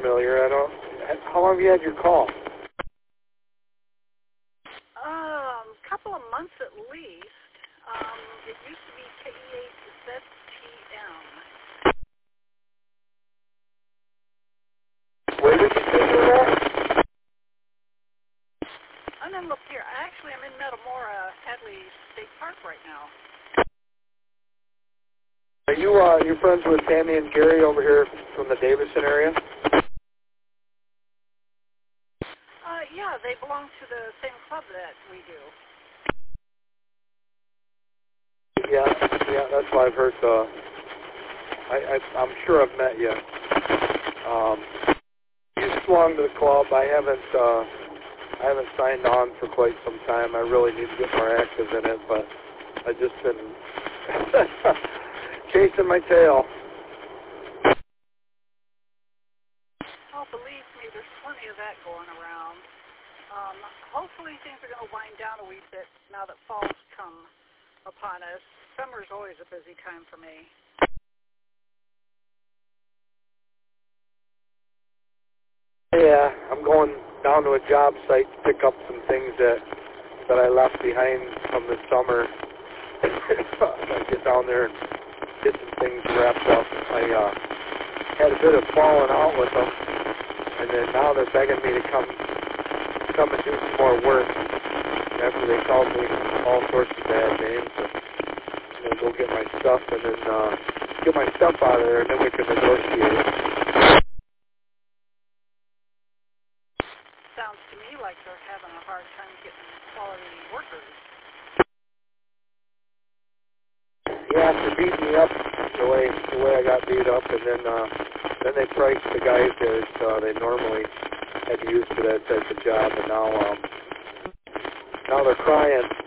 familiar. I don't. How long have you had your call? Couple of months at least. It used to be KE8ZTM. Where did you say you were at? I'm in Lapeer. Actually, I'm in Metamora, Hadley State Park right now. Are you friends with Tammy and Gary over here from the Davison area? Yeah, they belong to the same club that we do. Yeah, that's what I've heard. I'm sure I've met you. You belong to the club. I haven't signed on for quite some time. I really need to get more active in it, but I've just been chasing my tail. Oh, believe me, there's plenty of that going around. Hopefully things are going to wind down a wee bit now that fall's come upon us. Summer's always a busy time for me. Yeah, I'm going down to a job site to pick up some things that I left behind from the summer. I get down there and get some things wrapped up. I had a bit of falling out with them, and then now they're begging me to come and do some more work after they called me all sorts of bad names. And go get my stuff and then get my stuff out of there, and then we can negotiate it. Sounds to me like they're having a hard time getting quality workers. Yeah, after beating me up the way I got beat up, and then they priced the guys that they normally had used for that type of job, and now they're crying